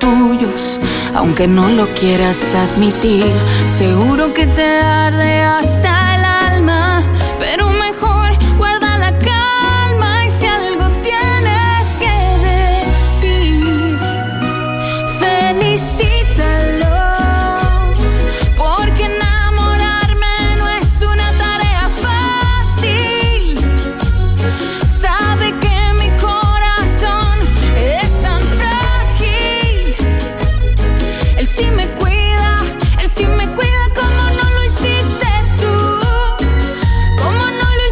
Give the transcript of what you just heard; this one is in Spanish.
tuyos, aunque no lo quieras admitir. Seguro que te arde hasta